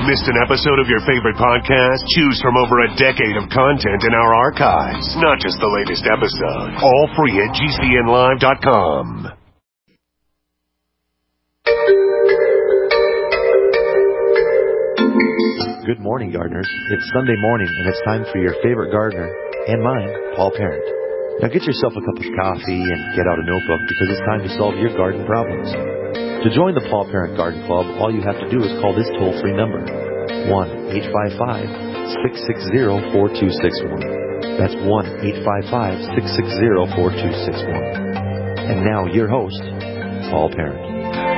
Missed an episode of your favorite podcast? Choose from over a decade of content in our archives. Not just the latest episode. All free at GCNlive.com. Good morning, gardeners. It's Sunday morning, and it's time for your favorite gardener, and mine, Paul Parent. Now get yourself a cup of coffee and get out a notebook because it's time to solve your garden problems. To join the Paul Parent Garden Club, all you have to do is call this toll-free number, 1-855-660-4261. That's 1-855-660-4261. And now, your host, Paul Parent.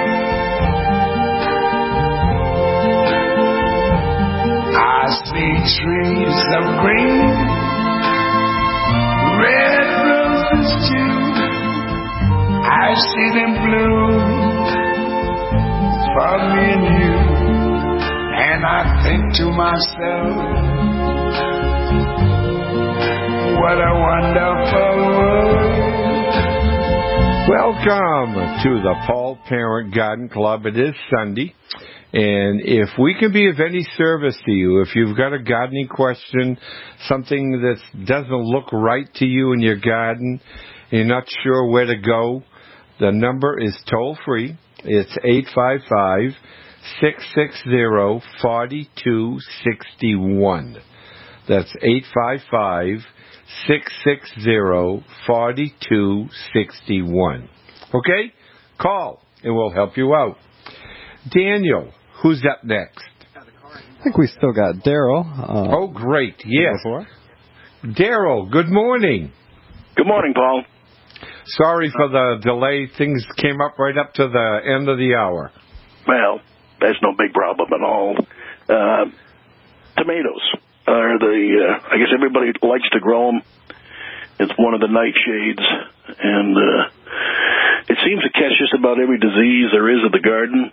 I see trees of green, red roses too. I see them bloom for me and you. And I think to myself, what a wonderful world. Welcome to the Paul Parent Garden Club. It is Sunday. And if we can be of any service to you, if you've got a gardening question, something that doesn't look right to you in your garden, and you're not sure where to go, the number is toll-free. It's 855-660-4261. That's 855-660-4261. Okay? Call, and we'll help you out. Daniel, who's up next? I think we still got Daryl. Oh, great. Yes. Daryl, good morning. Good morning, Paul. Sorry for the delay. Things came up right up to the end of the hour. Well, that's no big problem at all. Tomatoes are I guess everybody likes to grow them. It's one of the nightshades, and it seems to catch just about every disease there is of the garden.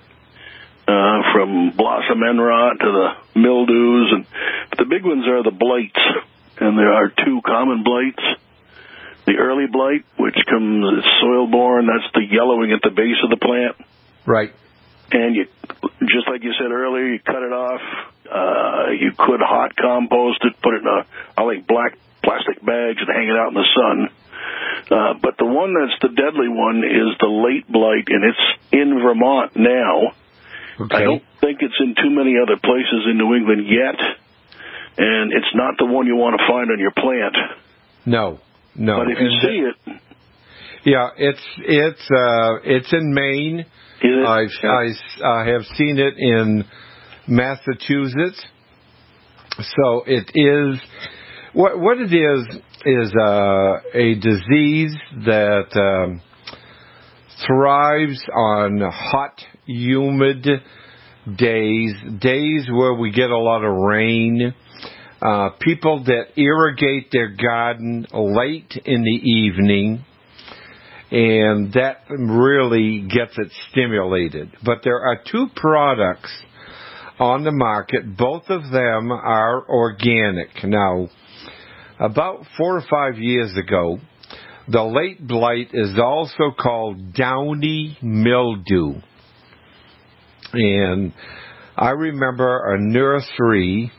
From blossom end rot to the mildews, but the big ones are the blights, and there are two common blights. The early blight, which comes as soil-borne, that's the yellowing at the base of the plant. Right. And you, just like you said earlier, you cut it off. You could hot compost it, put it in I like black plastic bags and hang it out in the sun. But the one that's the deadly one is the late blight, and it's in Vermont now. Okay. I don't think it's in too many other places in New England yet, and it's not the one you want to find on your plant. No. But if you see it, yeah, it's in Maine. I have seen it in Massachusetts. So it is what it is a disease that thrives on hot, humid days where we get a lot of rain. People that irrigate their garden late in the evening, and that really gets it stimulated. But there are two products on the market. Both of them are organic. Now, about 4 or 5 years ago, the late blight is also called downy mildew. And I remember a nursery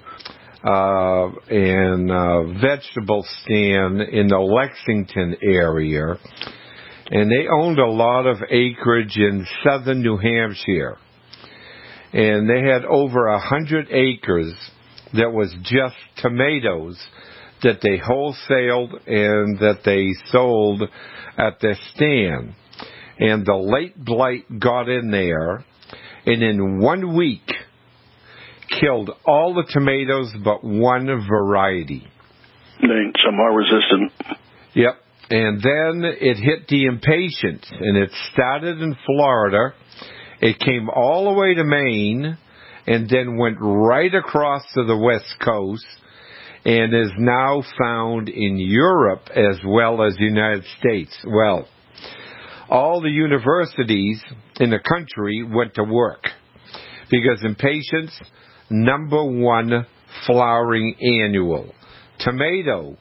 and a vegetable stand in the Lexington area, and they owned a lot of acreage in southern New Hampshire. And they had over 100 acres that was just tomatoes that they wholesaled and that they sold at their stand. And the late blight got in there, and in 1 week killed all the tomatoes but one variety. Some are resistant. Yep. And then it hit the impatiens, and it started in Florida. It came all the way to Maine, and then went right across to the West Coast, and is now found in Europe as well as the United States. Well, all the universities in the country went to work, because impatiens, #1 flowering annual. Tomato,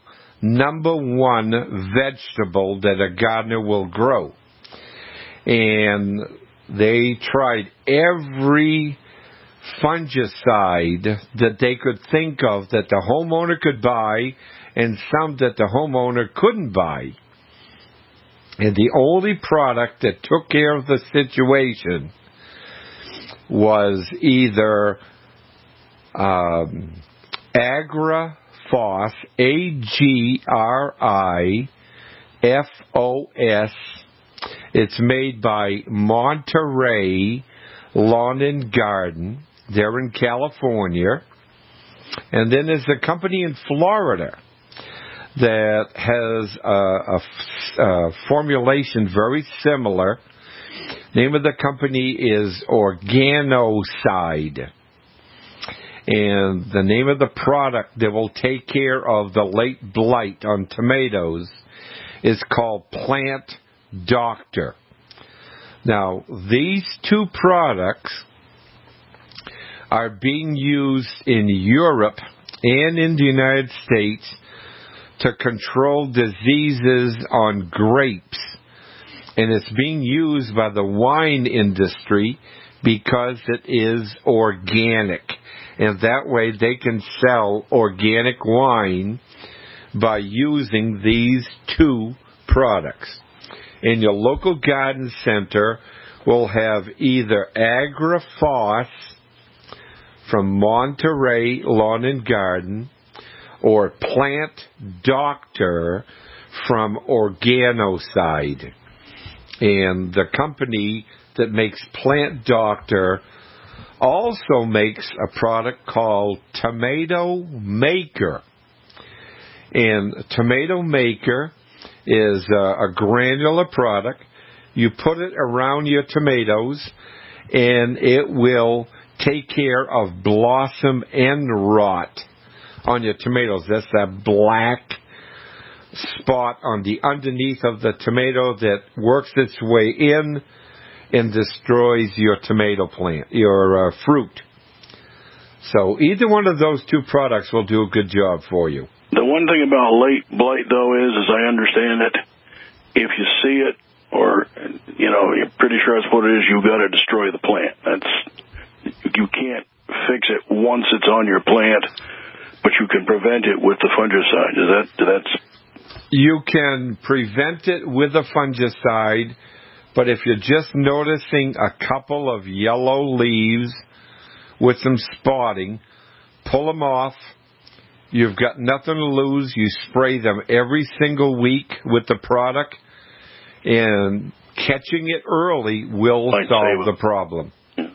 #1 vegetable that a gardener will grow. And they tried every fungicide that they could think of that the homeowner could buy and some that the homeowner couldn't buy. And the only product that took care of the situation was either Agrifos, Agrifos. It's made by Monterey Lawn and Garden. They're in California. And then there's a company in Florida that has a formulation very similar. Name of the company is Organocide. And the name of the product that will take care of the late blight on tomatoes is called Plant Doctor. Now, these two products are being used in Europe and in the United States to control diseases on grapes. And it's being used by the wine industry because it is organic. And that way they can sell organic wine by using these two products. And your local garden center will have either Agrifos from Monterey Lawn and Garden or Plant Doctor from Organocide. And the company that makes Plant Doctor also makes a product called Tomato Maker. And Tomato Maker is a granular product. You put it around your tomatoes and it will take care of blossom end rot on your tomatoes. That's that black spot on the underneath of the tomato that works its way in and destroys your tomato plant, your fruit. So either one of those two products will do a good job for you. The one thing about late blight, though, is, as I understand it, if you see it or, you're pretty sure that's what it is, you've got to destroy the plant. You can't fix it once it's on your plant, but you can prevent it with the fungicide. You can prevent it with a fungicide, but if you're just noticing a couple of yellow leaves with some spotting, pull them off. You've got nothing to lose. You spray them every single week with the product, and catching it early will solve the problem.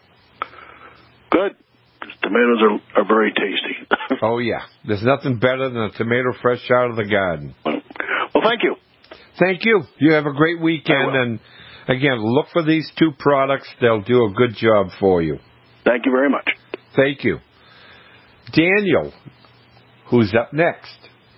Good. Tomatoes are very tasty. Oh, yeah. There's nothing better than a tomato fresh out of the garden. Well, thank you. Thank you. You have a great weekend. And, again, look for these two products. They'll do a good job for you. Thank you very much. Thank you. Daniel, who's up next?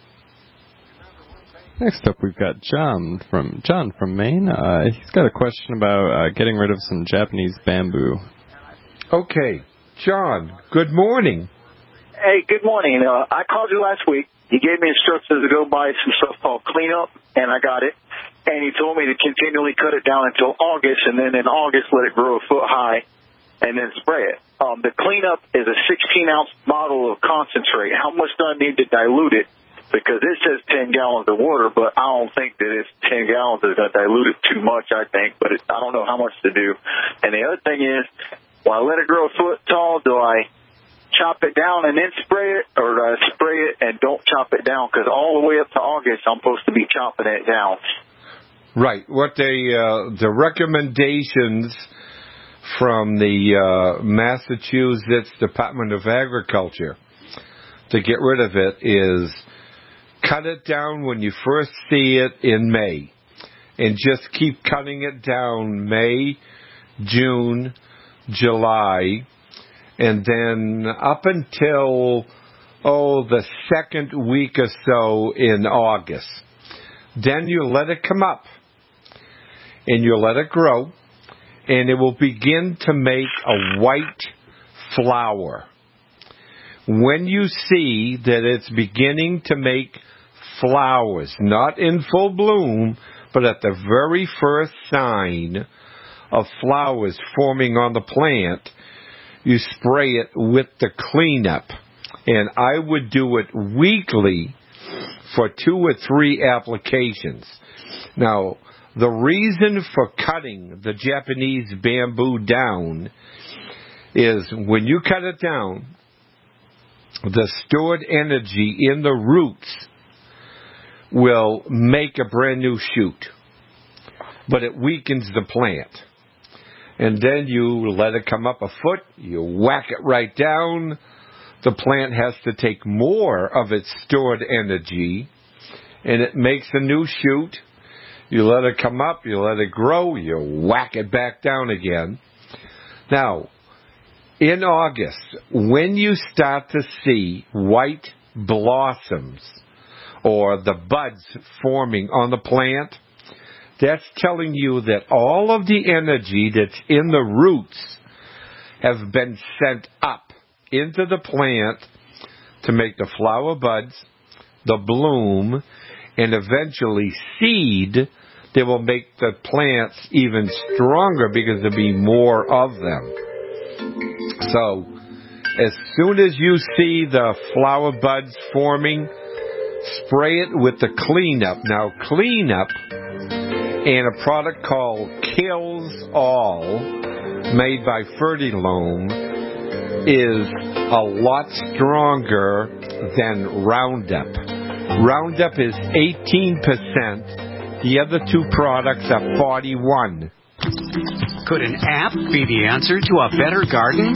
Next up, we've got John from Maine. He's got a question about getting rid of some Japanese bamboo. Okay. John, good morning. Hey, good morning. I called you last week. You gave me instructions to go buy some stuff called Cleanup, and I got it. And you told me to continually cut it down until August, and then in August let it grow a foot high, and then spray it. The Cleanup is a 16-ounce bottle of concentrate. How much do I need to dilute it? Because it says 10 gallons of water, but I don't think that it's 10 gallons is going to dilute it too much, I think. But I don't know how much to do. And the other thing is, will I let it grow a foot tall? Do I chop it down and then spray it, or do I spray it and don't chop it down? Because all the way up to August, I'm supposed to be chopping it down. Right. What the recommendations from the Massachusetts Department of Agriculture to get rid of it is cut it down when you first see it in May, and just keep cutting it down May, June, July, and then up until, the second week or so in August. Then you let it come up, and you let it grow, and it will begin to make a white flower. When you see that it's beginning to make flowers, not in full bloom, but at the very first sign of flowers forming on the plant, you spray it with the cleanup. And I would do it weekly for 2 or 3 applications. Now, the reason for cutting the Japanese bamboo down is when you cut it down, the stored energy in the roots will make a brand new shoot. But it weakens the plant. And then you let it come up a foot, you whack it right down. The plant has to take more of its stored energy, and it makes a new shoot. You let it come up, you let it grow, you whack it back down again. Now, in August, when you start to see white blossoms or the buds forming on the plant, that's telling you that all of the energy that's in the roots have been sent up into the plant to make the flower buds, the bloom, and eventually seed that will make the plants even stronger because there'll be more of them. So, as soon as you see the flower buds forming, spray it with the cleanup. Now, cleanup and a product called Kills All, made by Fertilome, is a lot stronger than Roundup. Roundup is 18%. The other 2 products are 41%. Could an app be the answer to a better garden?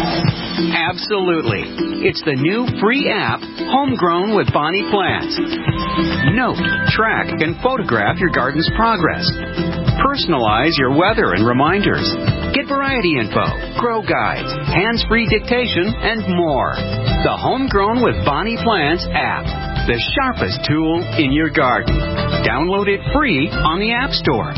Absolutely. It's the new free app, Homegrown with Bonnie Plants. Note, track, and photograph your garden's progress. Personalize your weather and reminders. Get variety info, grow guides, hands-free dictation, and more. The Homegrown with Bonnie Plants app, the sharpest tool in your garden. Download it free on the App Store.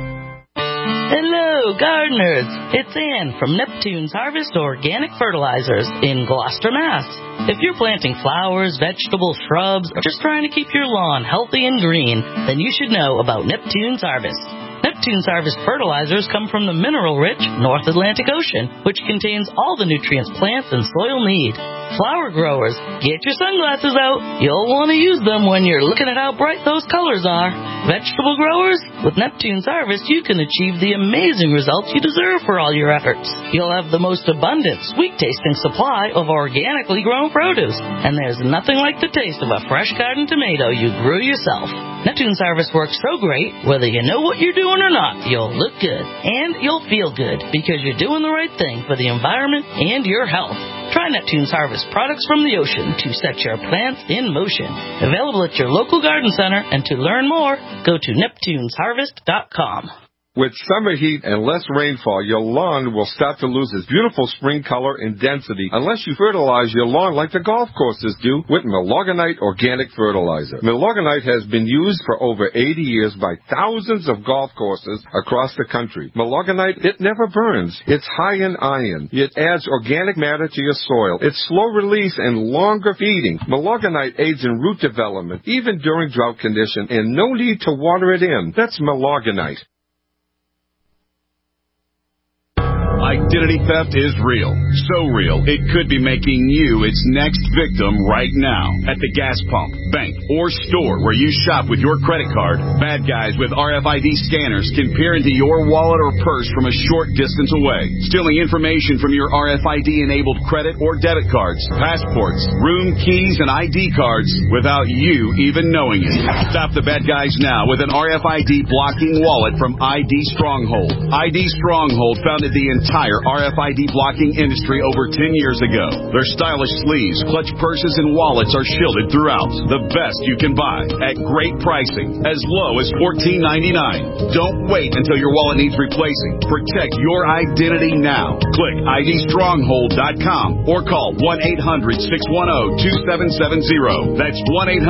Hello, gardeners. It's Ann from Neptune's Harvest Organic Fertilizers in Gloucester, Mass. If you're planting flowers, vegetables, shrubs, or just trying to keep your lawn healthy and green, then you should know about Neptune's Harvest. Neptune's Harvest fertilizers come from the mineral-rich North Atlantic Ocean, which contains all the nutrients plants and soil need. Flower growers, get your sunglasses out. You'll want to use them when you're looking at how bright those colors are. Vegetable growers, with Neptune's Harvest, you can achieve the amazing results you deserve for all your efforts. You'll have the most abundant, sweet-tasting supply of organically grown produce. And there's nothing like the taste of a fresh garden tomato you grew yourself. Neptune's Harvest works so great, whether you know what you're doing or not, you'll look good. And you'll feel good, because you're doing the right thing for the environment and your health. Try Neptune's Harvest products from the ocean to set your plants in motion. Available at your local garden center, and to learn more, go to neptunesharvest.com. With summer heat and less rainfall, your lawn will start to lose its beautiful spring color and density unless you fertilize your lawn like the golf courses do with Milorganite Organic Fertilizer. Milorganite has been used for over 80 years by thousands of golf courses across the country. Milorganite, it never burns. It's high in iron. It adds organic matter to your soil. It's slow release and longer feeding. Milorganite aids in root development, even during drought condition, and no need to water it in. That's Milorganite. Identity theft is real. So real, it could be making you its next victim right now. At the gas pump, bank, or store where you shop with your credit card, bad guys with RFID scanners can peer into your wallet or purse from a short distance away, stealing information from your RFID-enabled credit or debit cards, passports, room keys, and ID cards without you even knowing it. Stop the bad guys now with an RFID blocking wallet from ID Stronghold. ID Stronghold founded the entire RFID blocking industry over 10 years ago. Their stylish sleeves, clutch purses, and wallets are shielded throughout. The best you can buy at great pricing, as low as $14.99. Don't wait until your wallet needs replacing. Protect your identity now. Click IDStronghold.com or call 1-800-610-2770. That's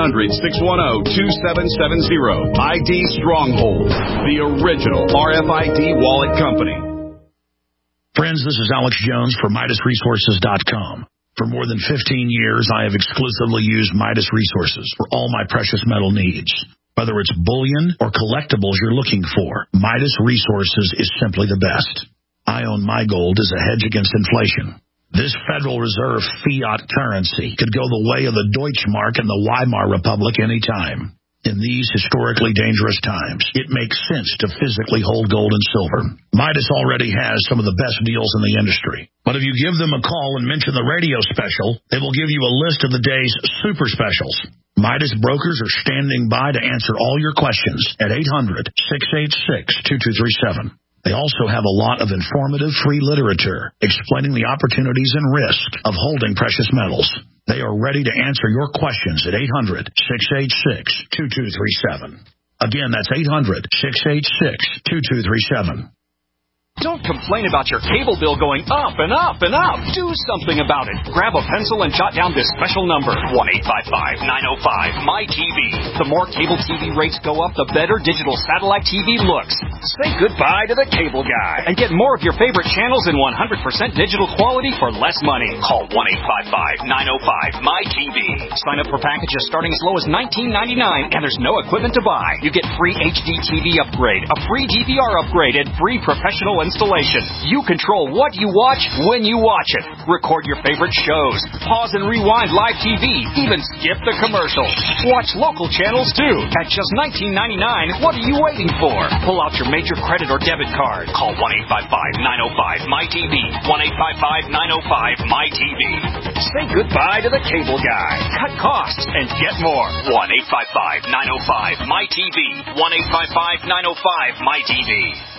1-800-610-2770. ID Stronghold, the original RFID wallet company. Friends, this is Alex Jones for MidasResources.com. For more than 15 years, I have exclusively used Midas Resources for all my precious metal needs. Whether it's bullion or collectibles you're looking for, Midas Resources is simply the best. I own my gold as a hedge against inflation. This Federal Reserve fiat currency could go the way of the Deutschmark and the Weimar Republic anytime. In these historically dangerous times, it makes sense to physically hold gold and silver. Midas already has some of the best deals in the industry. But if you give them a call and mention the radio special, they will give you a list of the day's super specials. Midas brokers are standing by to answer all your questions at 800-686-2237. They also have a lot of informative free literature explaining the opportunities and risk of holding precious metals. They are ready to answer your questions at 800-686-2237. Again, that's 800-686-2237. Don't complain about your cable bill going up and up and up. Do something about it. Grab a pencil and jot down this special number, 1-855-905-MY-TV. The more cable TV rates go up, the better digital satellite TV looks. Say goodbye to the cable guy and get more of your favorite channels in 100% digital quality for less money. Call 1-855-905-MY-TV. Sign up for packages starting as low as $19.99, and there's no equipment to buy. You get free HD TV upgrade, a free DVR upgrade, and free professional installation. You control what you watch when you watch it. Record your favorite shows. Pause and rewind live TV. Even skip the commercials. Watch local channels too. At just $19.99, what are you waiting for? Pull out your major credit or debit card. Call 1-855-905-MY-TV. 1-855-905-MY-TV. Say goodbye to the cable guy. Cut costs and get more. 1-855-905-MY-TV. 1-855-905-MY-TV.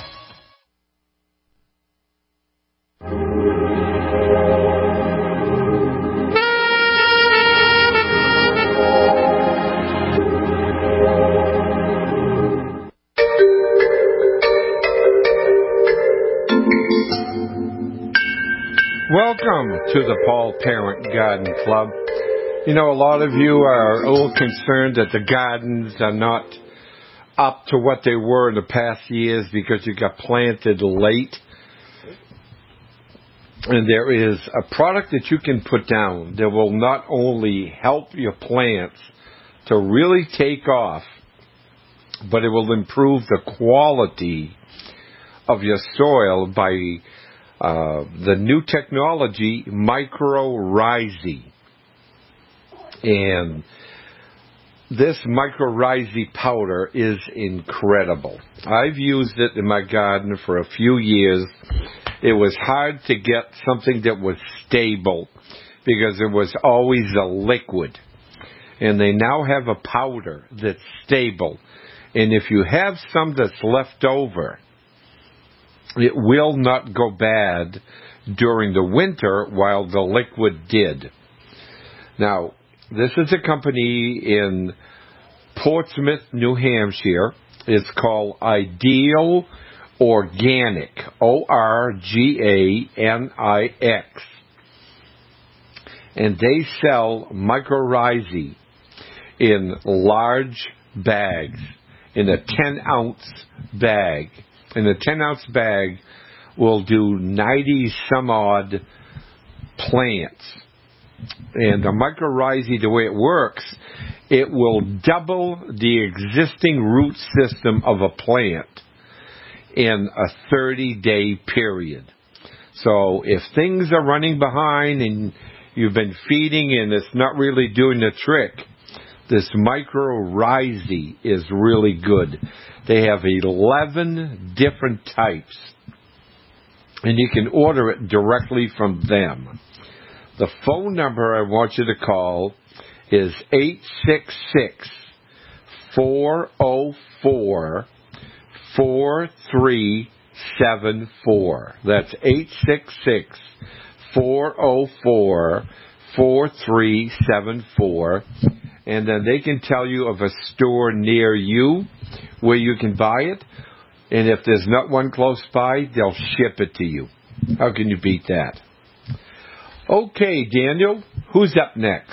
Welcome to the Paul Parent Garden Club. You know, a lot of you are a little concerned that the gardens are not up to what they were in the past years because you got planted late. And there is a product that you can put down that will not only help your plants to really take off, but it will improve the quality of your soil by the new technology, Mycorrhizae. And this Mycorrhizae powder is incredible. I've used it in my garden for a few years. It was hard to get something that was stable because it was always a liquid. And they now have a powder that's stable. And if you have some that's left over, it will not go bad during the winter while the liquid did. Now, this is a company in Portsmouth, New Hampshire. It's called Ideal Organic, Organix. And they sell Mycorrhizae in large bags, in a 10-ounce bag. And the 10-ounce bag will do 90-some-odd plants. And the Mycorrhizae, the way it works, it will double the existing root system of a plant in a 30-day period. So if things are running behind and you've been feeding and it's not really doing the trick, this Mycorrhizae is really good. They have 11 different types, and you can order it directly from them. The phone number I want you to call is 866-404-4374. That's 866-404-4374. And then they can tell you of a store near you where you can buy it. And if there's not one close by, they'll ship it to you. How can you beat that? Okay, Daniel, who's up next?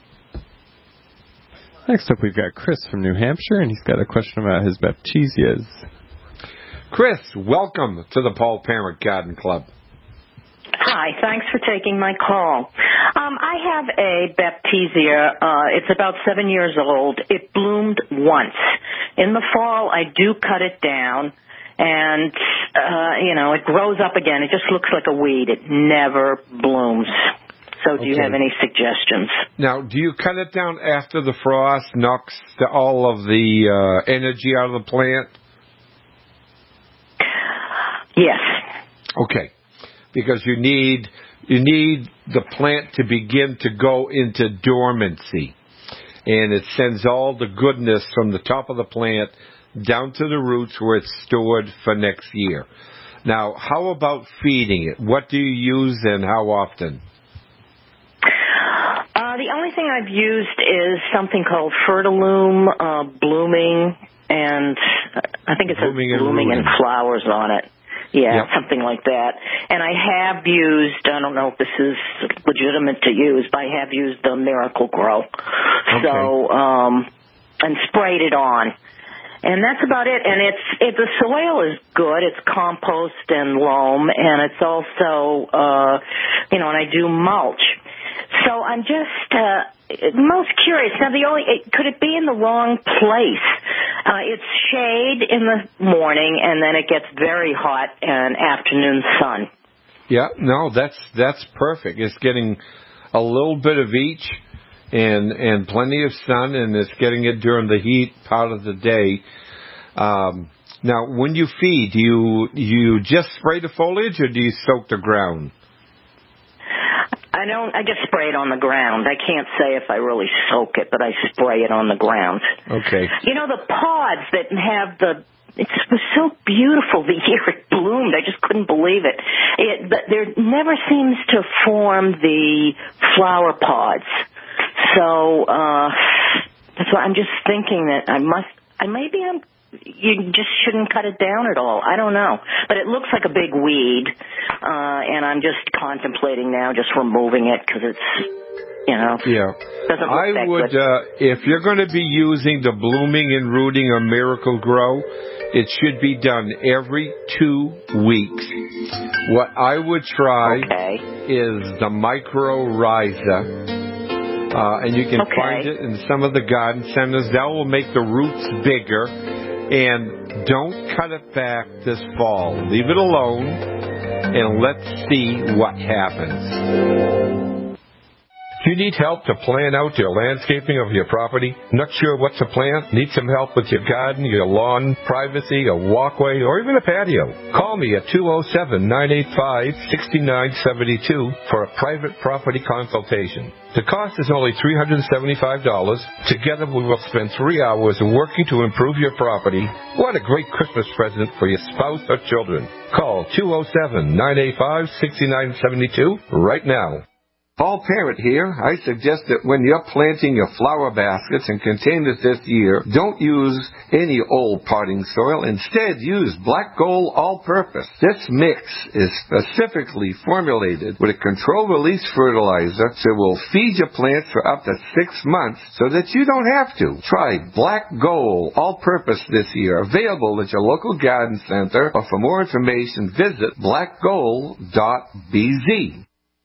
Next up, we've got Chris from New Hampshire, and he's got a question about his Baptisias. Chris, welcome to the Paul Parent Garden Club. Hi, thanks for taking my call. I have a Baptisia. It's about 7 years old. It bloomed once. In the fall, I do cut it down, And, it grows up again. It just looks like a weed. It never blooms. So do you have any suggestions? Now, do you cut it down after the frost knocks all of the energy out of the plant? Yes. Okay. Because you need the plant to begin to go into dormancy. And it sends all the goodness from the top of the plant down to the roots where it's stored for next year. Now, how about feeding it? What do you use and how often? The only thing I've used is something called Fertilume Blooming, and I think it says Blooming and Flowers on it. Yeah, something like that. And I have used, I don't know if this is legitimate to use, but I have used the Miracle Grow. Okay. So, and sprayed it on. And that's about it. And the soil is good. It's compost and loam, and it's also, and I do mulch. So I'm just most curious. Now, could it be in the wrong place? It's shade in the morning, and then it gets very hot and afternoon sun. Yeah, no, that's perfect. It's getting a little bit of each, and plenty of sun, and it's getting it during the heat part of the day. Now, when you feed, do you just spray the foliage, or do you soak the ground? I just spray it on the ground. I can't say if I really soak it, but I spray it on the ground. Okay. The pods that have it was so beautiful the year it bloomed. I just couldn't believe it. There never seems to form the flower pods. So, that's why I'm just thinking that you just shouldn't cut it down at all. I don't know. But it looks like a big weed, and I'm just contemplating now just removing it because it's, doesn't look that good. If you're going to be using the Blooming and Rooting or Miracle Grow, it should be done every 2 weeks. What I would try is the Micro Rhiza. And you can find it in some of the garden centers. That will make the roots bigger. And don't cut it back this fall. Leave it alone, and let's see what happens. Do you need help to plan out your landscaping of your property? Not sure what to plant? Need some help with your garden, your lawn, privacy, a walkway, or even a patio? Call me at 207-985-6972 for a private property consultation. The cost is only $375. Together we will spend 3 hours working to improve your property. What a great Christmas present for your spouse or children. Call 207-985-6972 right now. Paul Parrott here. I suggest that when you're planting your flower baskets and containers this year, don't use any old potting soil. Instead, use Black Gold All-Purpose. This mix is specifically formulated with a controlled-release fertilizer, so it will feed your plants for up to 6 months so that you don't have to. Try Black Gold All-Purpose this year. Available at your local garden center, or for more information, visit blackgold.bz.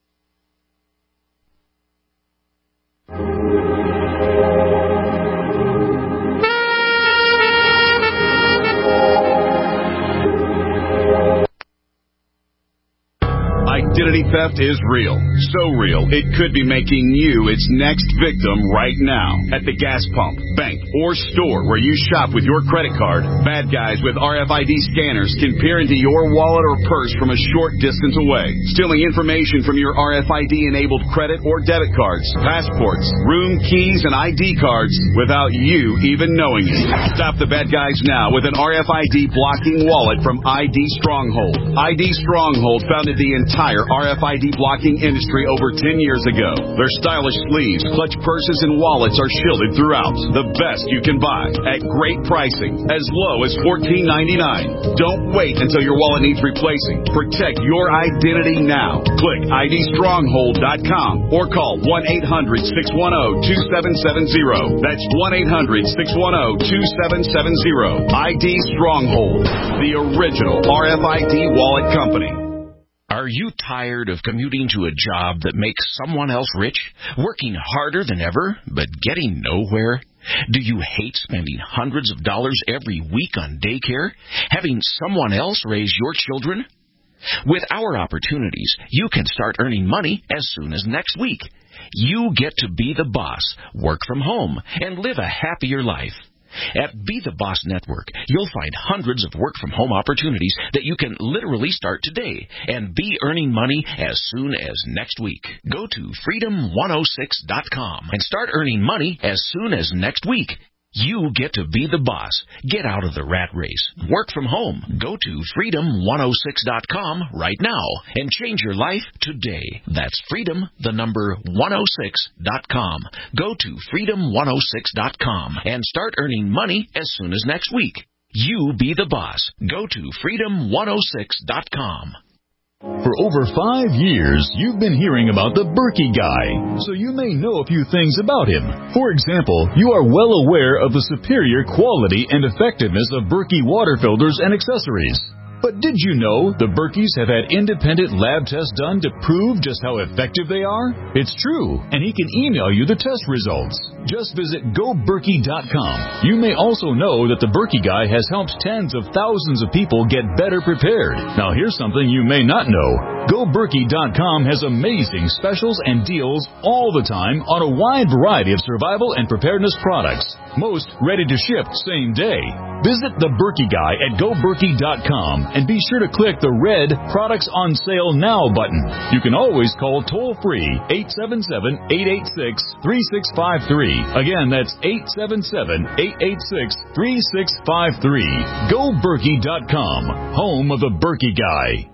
Identity theft is real. So real, it could be making you its next victim right now. At the gas pump, bank, or store where you shop with your credit card, bad guys with RFID scanners can peer into your wallet or purse from a short distance away, stealing information from your RFID-enabled credit or debit cards, passports, room keys, and ID cards without you even knowing it. Stop the bad guys now with an RFID blocking wallet from ID Stronghold. ID Stronghold founded the entire RFID blocking industry over 10 years ago. Their stylish sleeves, clutch purses, and wallets are shielded throughout. The best you can buy at great pricing, as low as $14.99. Don't wait until your wallet needs replacing. Protect your identity now. Click IDStronghold.com or call 1-800-610-2770. That's 1-800-610-2770. ID Stronghold, the original RFID wallet company. Are you tired of commuting to a job that makes someone else rich? Working harder than ever, but getting nowhere? Do you hate spending hundreds of dollars every week on daycare? Having someone else raise your children? With our opportunities, you can start earning money as soon as next week. You get to be the boss, work from home, and live a happier life. At Be the Boss Network, you'll find hundreds of work-from-home opportunities that you can literally start today and be earning money as soon as next week. Go to freedom106.com and start earning money as soon as next week. You get to be the boss. Get out of the rat race. Work from home. Go to freedom106.com right now and change your life today. That's freedom106.com. Go to freedom106.com and start earning money as soon as next week. You be the boss. Go to freedom106.com. For over 5 years, you've been hearing about the Berkey Guy, so you may know a few things about him. For example, you are well aware of the superior quality and effectiveness of Berkey water filters and accessories. But did you know the Berkeys have had independent lab tests done to prove just how effective they are? It's true, and he can email you the test results. Just visit GoBerkey.com. You may also know that the Berkey Guy has helped tens of thousands of people get better prepared. Now here's something you may not know. GoBerkey.com has amazing specials and deals all the time on a wide variety of survival and preparedness products. Most ready to ship same day. Visit the Berkey Guy at GoBerkey.com and be sure to click the red Products on Sale Now button. You can always call toll-free 877-886-3653. Again, that's 877-886-3653. GoBerkey.com, home of the Berkey Guy.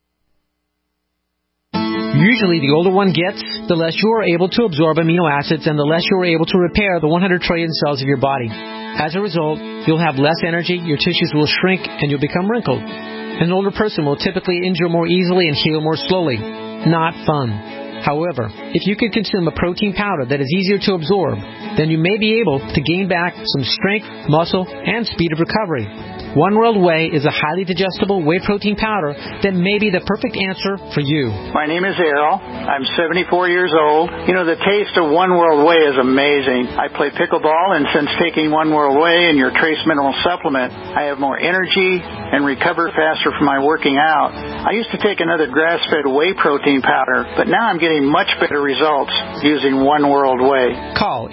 Usually, the older one gets, the less you are able to absorb amino acids and the less you are able to repair the 100 trillion cells of your body. As a result, you'll have less energy, your tissues will shrink, and you'll become wrinkled. An older person will typically injure more easily and heal more slowly. Not fun. However, if you can consume a protein powder that is easier to absorb, then you may be able to gain back some strength, muscle, and speed of recovery. One World Whey is a highly digestible whey protein powder that may be the perfect answer for you. My name is Errol. I'm 74 years old. You know, the taste of One World Whey is amazing. I play pickleball, and since taking One World Whey and your trace mineral supplement, I have more energy and recover faster from my working out. I used to take another grass-fed whey protein powder, but now I'm getting much better results using One World Whey. Call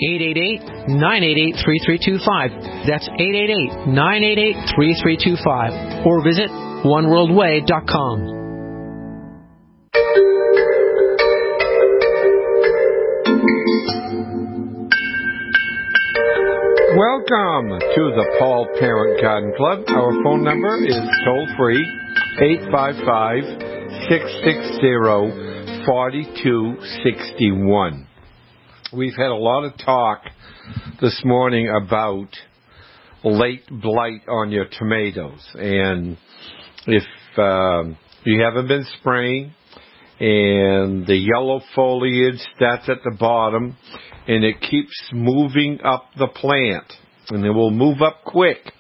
888-988-3325. That's 888-988-3325. Or visit oneworldway.com. Welcome to the Paul Parent Garden Club. Our phone number is toll-free, 855-660-4261. We've had a lot of talk this morning about late blight on your tomatoes, and if you haven't been spraying and the yellow foliage that's at the bottom and it keeps moving up the plant and it will move up quick,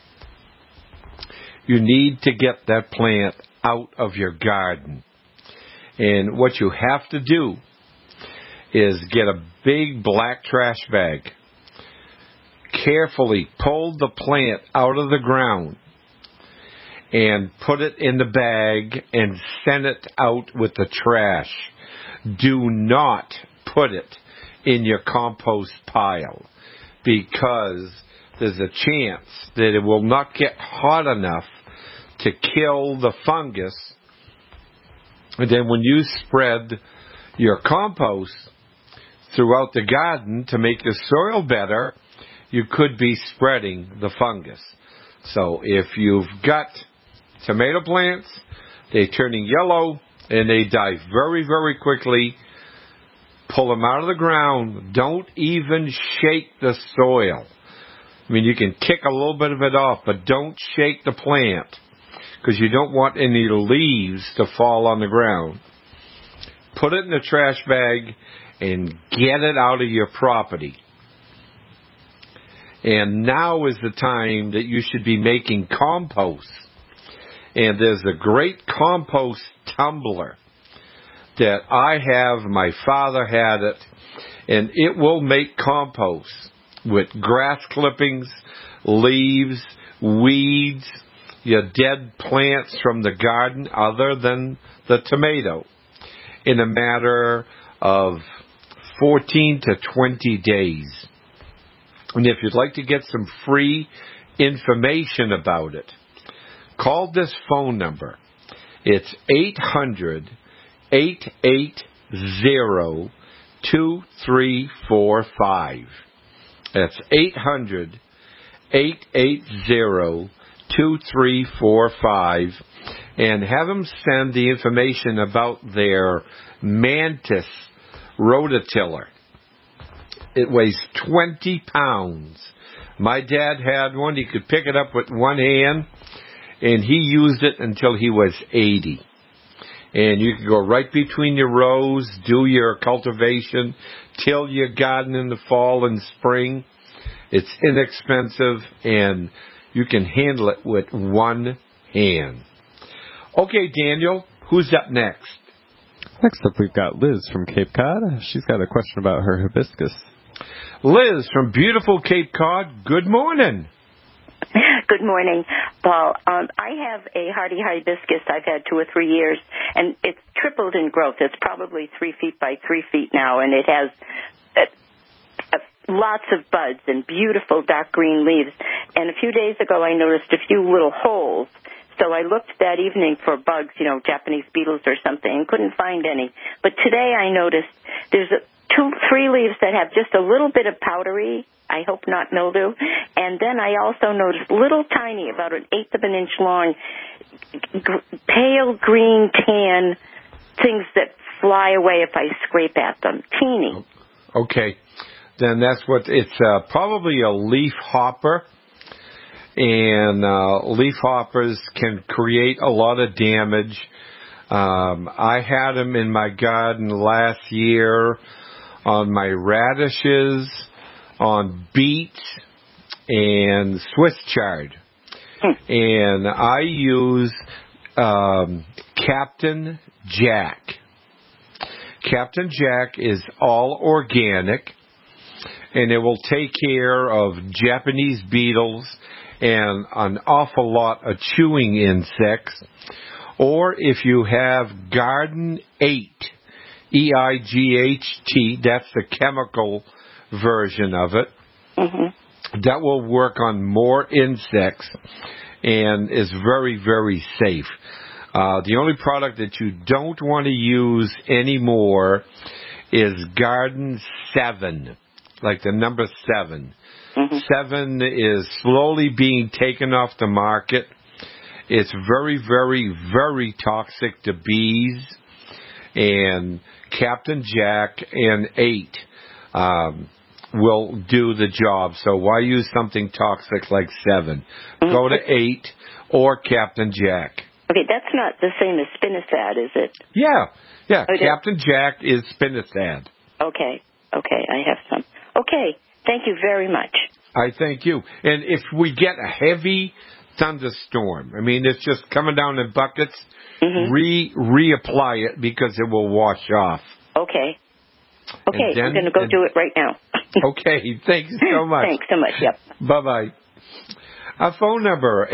you need to get that plant out of your garden. And what you have to do is get a big black trash bag, carefully pull the plant out of the ground and put it in the bag and send it out with the trash. Do not put it in your compost pile, because there's a chance that it will not get hot enough to kill the fungus. And then when you spread your compost throughout the garden to make the soil better, you could be spreading the fungus. So if you've got tomato plants, they're turning yellow and they die very, very quickly, pull them out of the ground. Don't even shake the soil. I mean, you can kick a little bit of it off, but don't shake the plant, because you don't want any leaves to fall on the ground. Put it in a trash bag and get it out of your property. And now is the time that you should be making compost. And there's a great compost tumbler that I have. My father had it, and it will make compost. with grass clippings, leaves, weeds, your dead plants from the garden other than the tomato in a matter of 14 to 20 days. And if you'd like to get some free information about it, call this phone number. It's 800-880-2345. That's 800-880-2345. And have them send the information about their Mantis rototiller. It weighs 20 pounds. My dad had one. He could pick it up with one hand, and he used it until he was 80. And you can go right between your rows, do your cultivation, till your garden in the fall and spring. It's inexpensive, and you can handle it with one hand. Okay, Daniel, who's up next? Next up, we've got Liz from Cape Cod. She's got a question about her hibiscus. Liz from beautiful Cape Cod, good morning. Good morning, Paul. I have a hardy hibiscus I've had 2 or 3 years, and it's tripled in growth. It's probably 3 feet by 3 feet now, and it has lots of buds and beautiful dark green leaves. And a few days ago, I noticed a few little holes. So I looked that evening for bugs, Japanese beetles or something, and couldn't find any. But today I noticed there's 2-3 leaves that have just a little bit of powdery, I hope not mildew. And then I also noticed little tiny, about 1/8 of an inch long, pale green tan things that fly away if I scrape at them. Teeny. Okay. Then that's what it's probably a leaf hopper. And leaf hoppers can create a lot of damage. I had them in my garden last year on my radishes, on beet, and Swiss chard. And I use Captain Jack. Captain Jack is all organic, and it will take care of Japanese beetles and an awful lot of chewing insects. Or if you have Garden 8, EIGHT, that's the chemical version of it, that will work on more insects and is very, very safe. The only product that you don't want to use anymore is Garden 7, like the number 7. 7 is slowly being taken off the market. It's very, very, very toxic to bees. And Captain Jack and 8 will do the job. So why use something toxic like 7? Go to 8 or Captain Jack. Okay, that's not the same as spinosad, is it? Yeah. Captain Jack is spinosad. Okay, I have some. Okay, thank you very much. I thank you. And if we get a heavy thunderstorm, I mean, it's just coming down in buckets, reapply it because it will wash off. Okay, then, I'm going to go do it right now. Okay, thanks so much. Thanks so much, yep. Bye-bye. Our phone number,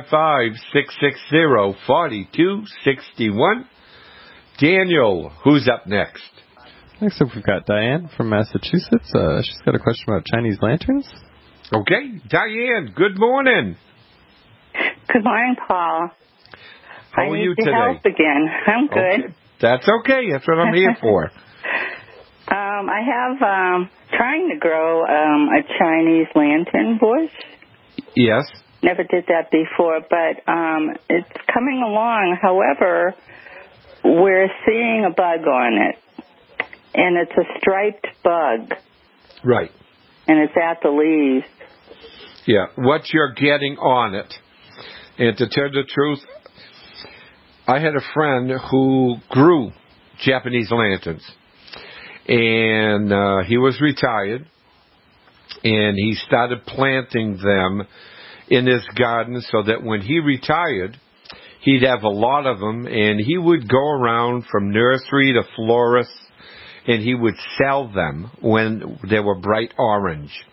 855-660-4261. Daniel, who's up next? Next up, we've got Diane from Massachusetts. She's got a question about Chinese lanterns. Okay, Diane, good morning. Good morning, Paul. How are you today? I need your help again. I'm good. Okay. That's okay. That's what I'm here for. I have trying to grow a Chinese lantern bush. Yes. Never did that before, but it's coming along. However, we're seeing a bug on it, and it's a striped bug. Right. And it's at the leaves. Yeah, what you're getting on it. And to tell the truth, I had a friend who grew Japanese lanterns. And he was retired. And he started planting them in his garden so that when he retired, he'd have a lot of them. And he would go around from nursery to florist, and he would sell them when they were bright orange.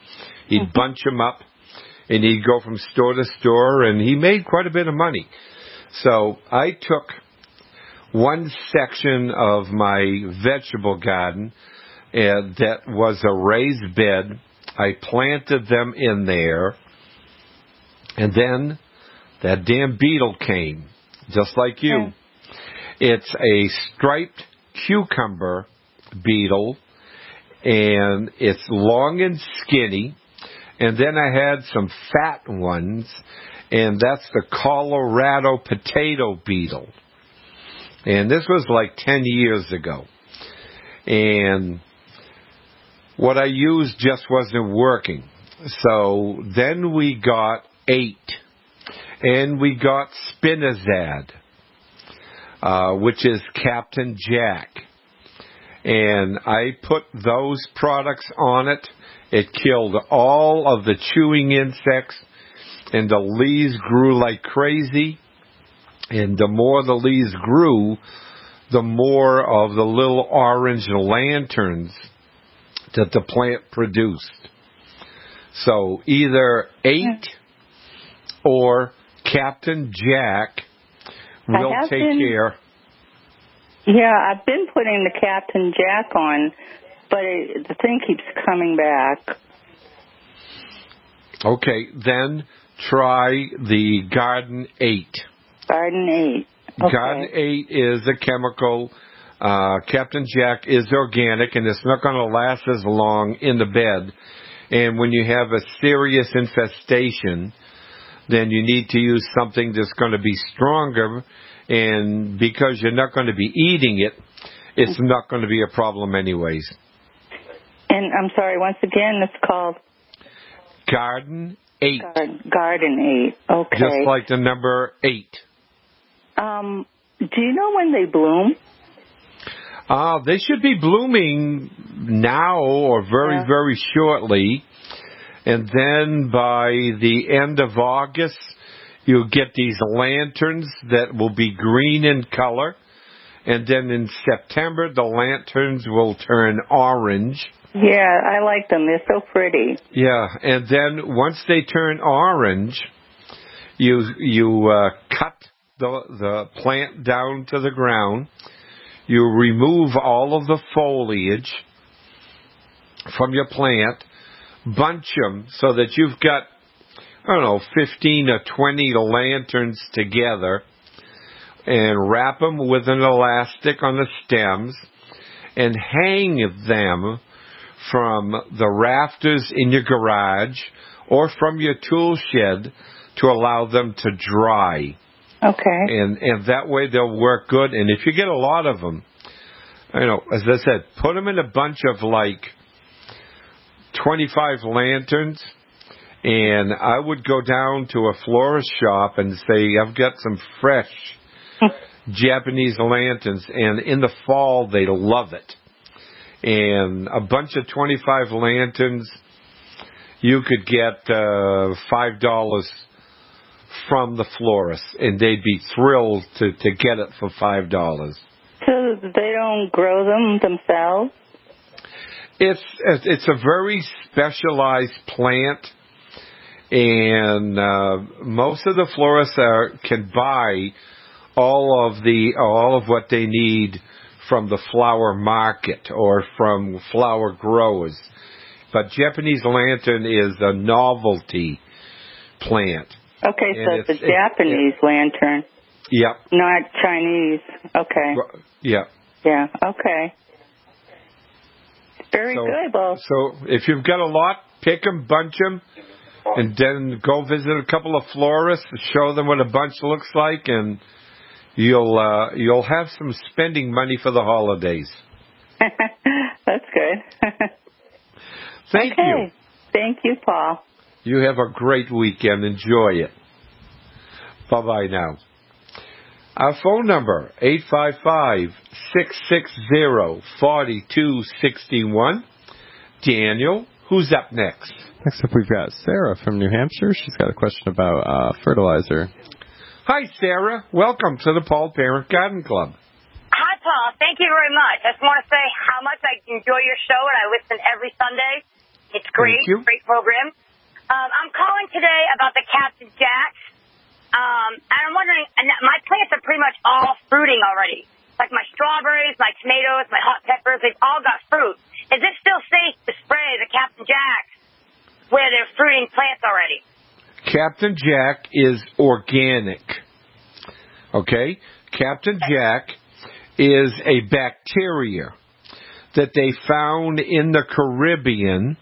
He'd bunch them up, and he'd go from store to store, and he made quite a bit of money. So I took one section of my vegetable garden that was a raised bed. I planted them in there, and then that damn beetle came, just like you. It's a striped cucumber beetle, and it's long and skinny. And then I had some fat ones, and that's the Colorado potato beetle. And this was like 10 years ago. And what I used just wasn't working. So then we got 8. And we got Spinazad, which is Captain Jack. And I put those products on it. It killed all of the chewing insects, and the leaves grew like crazy. And the more the leaves grew, the more of the little orange lanterns that the plant produced. So either 8 or Captain Jack will take care. Yeah, I've been putting the Captain Jack on, but the thing keeps coming back. Okay, then try the Garden 8. Garden 8. Okay. Garden 8 is a chemical. Captain Jack is organic, and it's not going to last as long in the bed. And when you have a serious infestation, then you need to use something that's going to be stronger. And because you're not going to be eating it, it's not going to be a problem anyways. And I'm sorry, once again, it's called? Garden 8. Garden 8, okay. Just like the number 8. Do you know when they bloom? They should be blooming now or very, very shortly. And then by the end of August, you'll get these lanterns that will be green in color. And then in September, the lanterns will turn orange. Yeah, I like them. They're so pretty. Yeah, and then once they turn orange, you cut the plant down to the ground. You remove all of the foliage from your plant, bunch them so that you've got, 15 or 20 lanterns together, and wrap them with an elastic on the stems and hang them from the rafters in your garage or from your tool shed to allow them to dry. Okay. And that way they'll work good. And if you get a lot of them, as I said, put them in a bunch of like 25 lanterns. And I would go down to a florist shop and say, I've got some fresh Japanese lanterns. And in the fall, they love it. And a bunch of 25 lanterns, you could get $5 from the florist, and they'd be thrilled to get it for $5. So they don't grow them themselves? It's a very specialized plant, and most of the florists can buy all of what they need from the flower market or from flower growers. But Japanese lantern is a novelty plant. Okay, so it's a Japanese lantern. Yep. Not Chinese. Okay. Yep. Yeah, okay. Very good. Well, so if you've got a lot, pick them, bunch them, and then go visit a couple of florists, show them what a bunch looks like, and you'll have some spending money for the holidays. That's good. Thank you. Thank you, Paul. You have a great weekend. Enjoy it. Bye-bye now. Our phone number, 855-660-4261. Daniel, who's up next? Next up, we've got Sarah from New Hampshire. She's got a question about fertilizer. Hi, Sarah. Welcome to the Paul Parent Garden Club. Hi, Paul. Thank you very much. I just want to say how much I enjoy your show, and I listen every Sunday. It's It's great. Thank you. Great program. I'm calling today about the Captain Jacks. And I'm wondering, my plants are pretty much all fruiting already. Like my strawberries, my tomatoes, my hot peppers, they've all got fruit. Is it still safe to spray the Captain Jacks where they're fruiting plants already? Captain Jack is organic. Okay? Captain Jack is a bacteria that they found in the Caribbean,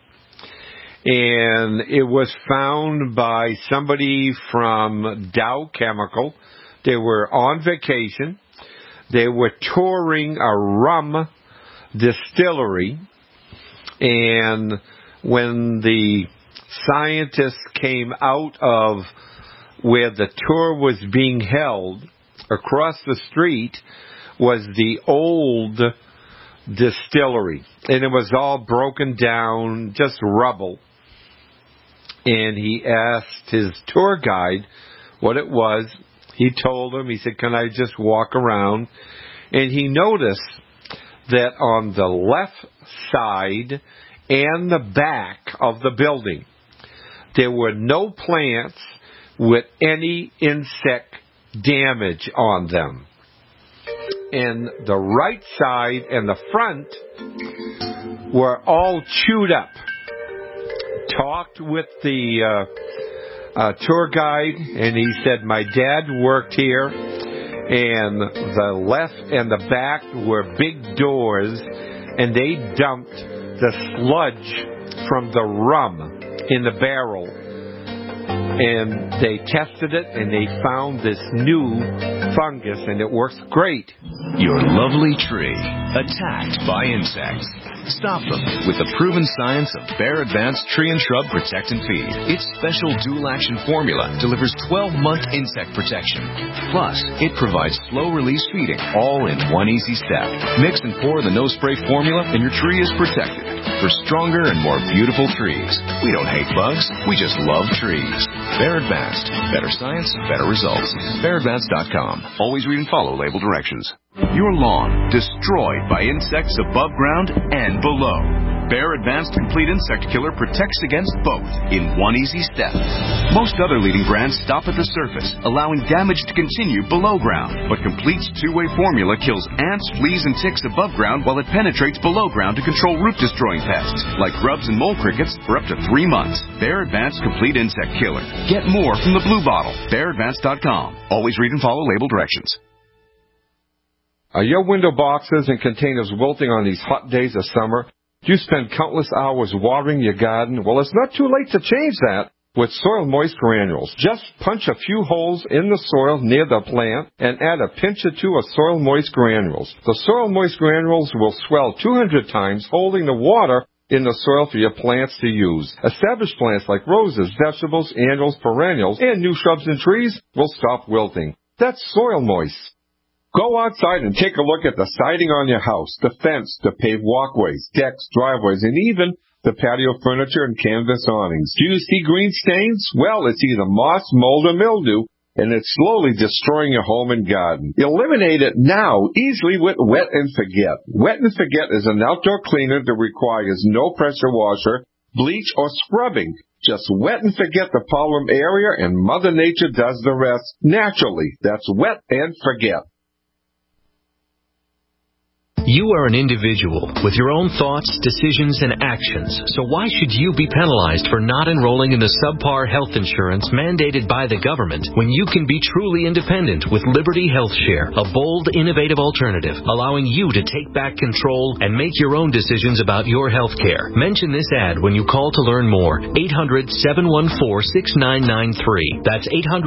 and it was found by somebody from Dow Chemical. They were on vacation. They were touring a rum distillery, and when the scientists came out of where the tour was being held, across the street was the old distillery, and it was all broken down, just rubble. And he asked his tour guide what it was. He told him, he said, "Can I just walk around?" And he noticed that on the left side and the back of the building, there were no plants with any insect damage on them. And the right side and the front were all chewed up. Talked with the tour guide, and he said, "My dad worked here, and the left and the back were big doors, and they dumped the sludge from the rum in the barrel. And they tested it, and they found this new fungus, and it works great." Your lovely tree, attacked by insects. Stop them with the proven science of Bayer Advanced Tree and Shrub Protect and Feed. Its special dual-action formula delivers 12-month insect protection. Plus, it provides slow-release feeding, all in one easy step. Mix and pour the no-spray formula, and your tree is protected. For stronger and more beautiful trees. We don't hate bugs, we just love trees. Bayer Advanced. Better science, better results. BayerAdvanced.com. Always read and follow label directions. Your lawn destroyed by insects above ground and below. Bayer Advanced Complete Insect Killer protects against both in one easy step. Most other leading brands stop at the surface, allowing damage to continue below ground. But Complete's two-way formula kills ants, fleas, and ticks above ground while it penetrates below ground to control root-destroying pests like grubs and mole crickets for up to 3 months. Bayer Advanced Complete Insect Killer. Get more from the blue bottle. BayerAdvanced.com. Always read and follow label directions. Are your window boxes and containers wilting on these hot days of summer? Do you spend countless hours watering your garden? Well, it's not too late to change that with Soil Moist Granules. Just punch a few holes in the soil near the plant and add a pinch or two of Soil Moist Granules. The Soil Moist Granules will swell 200 times, holding the water in the soil for your plants to use. Established plants like roses, vegetables, annuals, perennials, and new shrubs and trees will stop wilting. That's Soil Moist. Go outside and take a look at the siding on your house, the fence, the paved walkways, decks, driveways, and even the patio furniture and canvas awnings. Do you see green stains? Well, it's either moss, mold, or mildew, and it's slowly destroying your home and garden. Eliminate it now, easily with Wet and Forget. Wet and Forget is an outdoor cleaner that requires no pressure washer, bleach, or scrubbing. Just wet and forget the problem area, and Mother Nature does the rest naturally. That's Wet and Forget. You are an individual with your own thoughts, decisions, and actions, so why should you be penalized for not enrolling in the subpar health insurance mandated by the government when you can be truly independent with Liberty Health Share, a bold, innovative alternative allowing you to take back control and make your own decisions about your health care? Mention this ad when you call to learn more. 800-714-6993. That's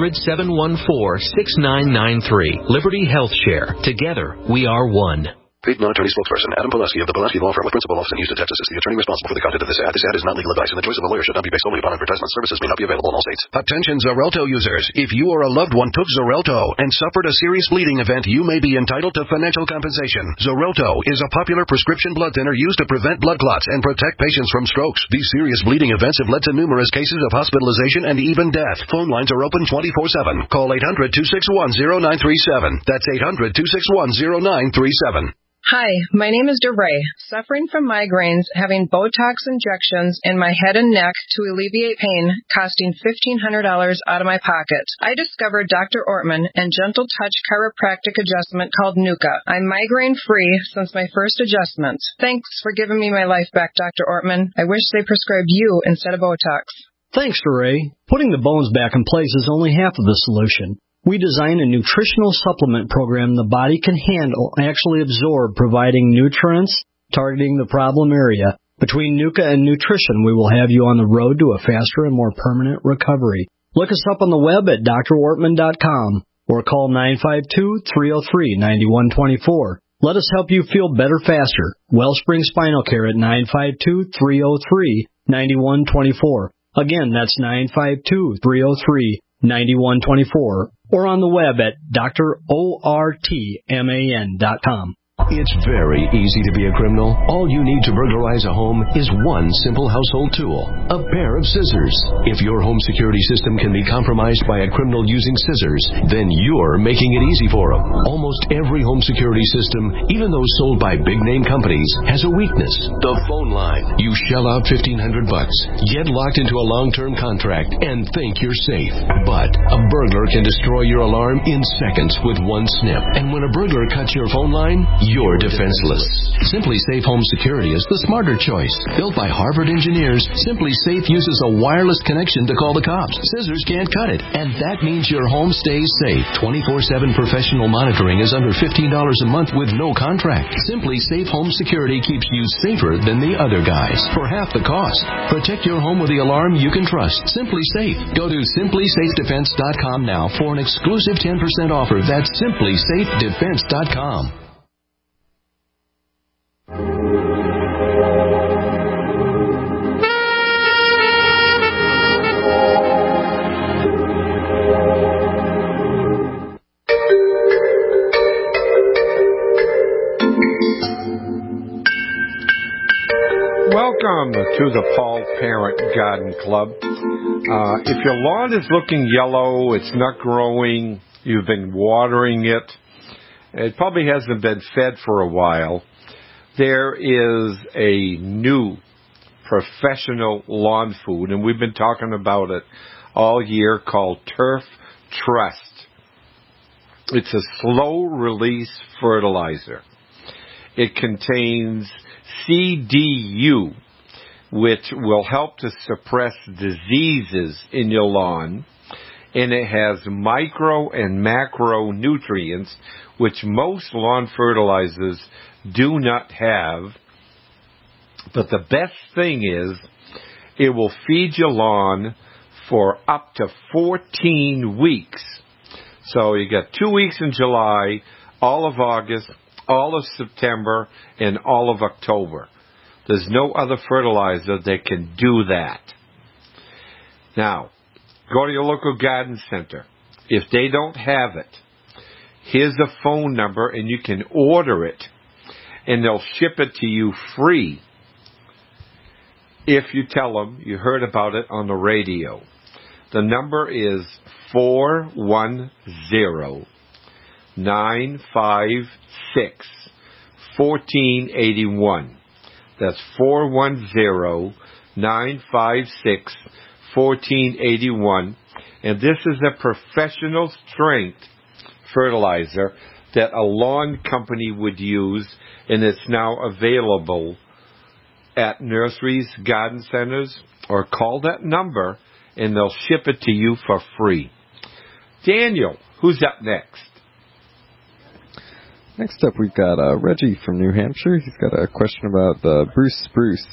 800-714-6993. Liberty Health Share. Together, we are one. Paid non-attorney spokesperson Adam Pulaski of the Pulaski Law Firm with principal office in Houston, Texas is the attorney responsible for the content of this ad. This ad is not legal advice, and the choice of a lawyer should not be based solely upon advertisement. Services may not be available in all states. Attention Xarelto users. If you or a loved one took Xarelto and suffered a serious bleeding event, you may be entitled to financial compensation. Xarelto is a popular prescription blood thinner used to prevent blood clots and protect patients from strokes. These serious bleeding events have led to numerous cases of hospitalization and even death. Phone lines are open 24/7. Call 800-261-0937. That's 800-261-0937. Hi, my name is DeRay, suffering from migraines, having Botox injections in my head and neck to alleviate pain, costing $1,500 out of my pocket. I discovered Dr. Ortman and Gentle Touch chiropractic adjustment called NUCA. I'm migraine-free since my first adjustment. Thanks for giving me my life back, Dr. Ortman. I wish they prescribed you instead of Botox. Thanks, DeRay. Putting the bones back in place is only half of the solution. We design a nutritional supplement program the body can handle and actually absorb, providing nutrients, targeting the problem area. Between NUCA and nutrition, we will have you on the road to a faster and more permanent recovery. Look us up on the web at drortman.com or call 952-303-9124. Let us help you feel better faster. Wellspring Spinal Care at 952-303-9124. Again, that's 952-303-9124. Or on the web at drortman.com. It's very easy to be a criminal. All you need to burglarize a home is one simple household tool, a pair of scissors. If your home security system can be compromised by a criminal using scissors, then you're making it easy for them. Almost every home security system, even those sold by big-name companies, has a weakness. The phone line. You shell out $1,500, get locked into a long-term contract, and think you're safe. But a burglar can destroy your alarm in seconds with one snip. And when a burglar cuts your phone line, you're defenseless. Simply Safe Home Security is the smarter choice. Built by Harvard engineers, Simply Safe uses a wireless connection to call the cops. Scissors can't cut it, and that means your home stays safe. 24/7 professional monitoring is under $15 a month with no contract. Simply Safe Home Security keeps you safer than the other guys for half the cost. Protect your home with the alarm you can trust. Simply Safe. Go to simplysafedefense.com now for an exclusive 10% offer. That's simplysafedefense.com. Welcome to the Paul Parent Garden Club. If your lawn is looking yellow, it's not growing, you've been watering it, it probably hasn't been fed for a while, there is a new professional lawn food, and we've been talking about it all year, called Turf Trust. It's a slow-release fertilizer. It contains CDU, which will help to suppress diseases in your lawn, and it has micro and macronutrients, which most lawn fertilizers do not have. But the best thing is, it will feed your lawn for up to 14 weeks. So you got 2 weeks in July, all of August, all of September, and all of October. There's no other fertilizer that can do that. Now, go to your local garden center. If they don't have it, here's a phone number, and you can order it, and they'll ship it to you free if you tell them you heard about it on the radio. The number is 410-956-1481. That's 410-956-1481. And this is a professional strength fertilizer that a lawn company would use, and it's now available at nurseries, garden centers, or call that number and they'll ship it to you for free. Daniel, who's up next? Next up, we've got Reggie from New Hampshire. He's got a question about the Bruce spruce.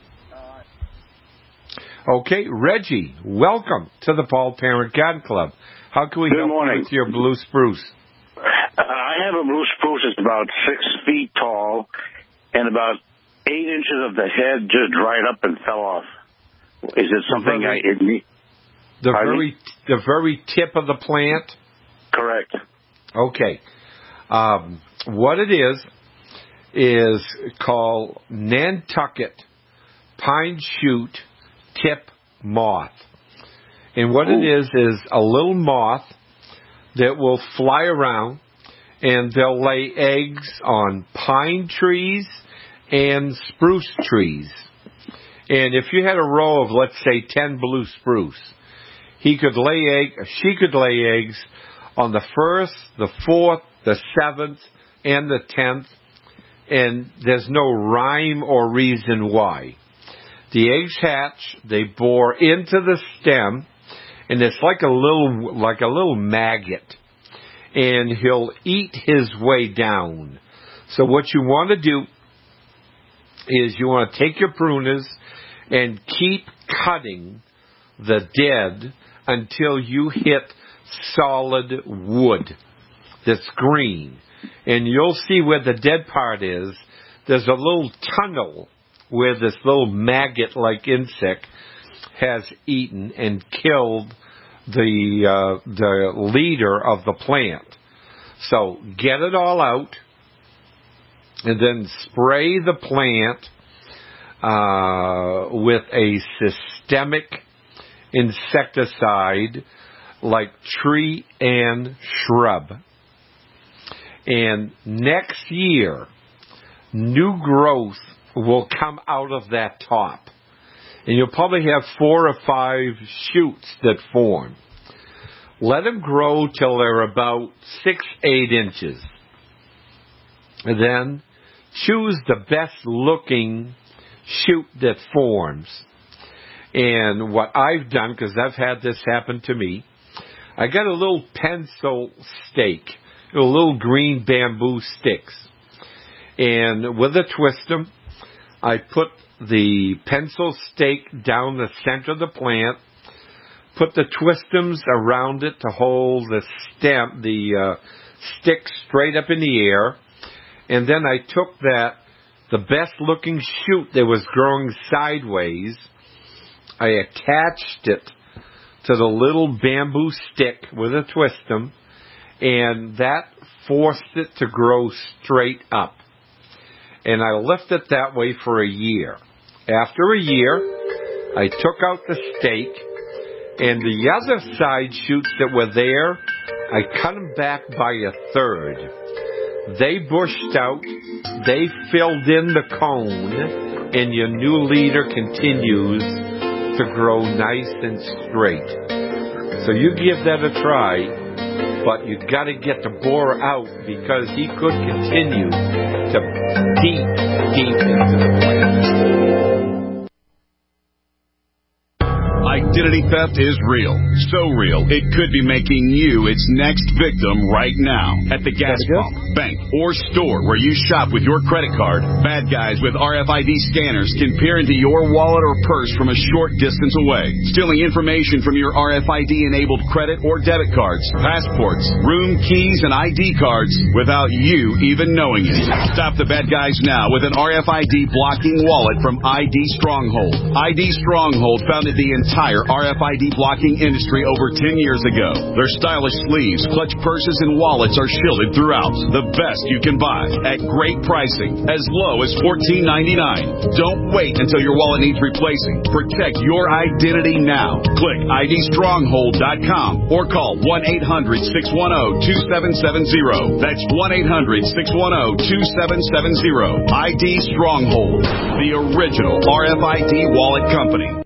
Okay, Reggie, welcome to the Paul Parent Garden Club. How can we help you with your blue spruce? I have a blue spruce that's about 6 feet tall, and about 8 inches of the head just dried up and fell off. Is it something the very tip of the plant? Correct. Okay. What it is called Nantucket pine shoot tip moth. And what it is a little moth that will fly around and they'll lay eggs on pine trees and spruce trees. And if you had a row of, let's say, 10 blue spruce, she could lay eggs on the 1st, the 4th, the 7th, and the 10th, and there's no rhyme or reason why. The eggs hatch, they bore into the stem, and it's like a little maggot, and he'll eat his way down. So what you want to do is you want to take your pruners and keep cutting the dead until you hit solid wood that's green. And you'll see where the dead part is. There's a little tunnel where this little maggot-like insect has eaten and killed the leader of the plant. So get it all out and then spray the plant with a systemic insecticide like tree and shrub. And next year, new growth will come out of that top. And you'll probably have 4 or 5 shoots that form. Let them grow till they're about 6-8 inches. And then choose the best looking shoot that forms. And what I've done, because I've had this happen to me, I got a little pencil stake, little green bamboo sticks. And with a twistum, I put the pencil stake down the center of the plant, put the twistums around it to hold the stem, the stick straight up in the air, and then I took the best looking shoot that was growing sideways, I attached it to the little bamboo stick with a twistum, and that forced it to grow straight up. And I left it that way for a year. After a year, I took out the stake, and the other side shoots that were there, I cut them back by 1/3. They bushed out, they filled in the cone, and your new leader continues to grow nice and straight. So you give that a try, but you got to get the borer out because he could continue to deep into the plant. Identity theft is real. So real, it could be making you its next victim right now. At the gas pump, bank, or store where you shop with your credit card, bad guys with RFID scanners can peer into your wallet or purse from a short distance away, stealing information from your RFID-enabled credit or debit cards, passports, room keys, and ID cards without you even knowing it. Stop the bad guys now with an RFID blocking wallet from ID Stronghold. ID Stronghold founded the entire RFID blocking industry over 10 years ago. Their stylish sleeves, clutch purses, and wallets are shielded throughout. The best you can buy at great pricing, as low as $14.99. Don't wait until your wallet needs replacing. Protect your identity now. Click IDStronghold.com or call 1-800-610-2770. That's 1-800-610-2770. ID Stronghold, the original RFID wallet company.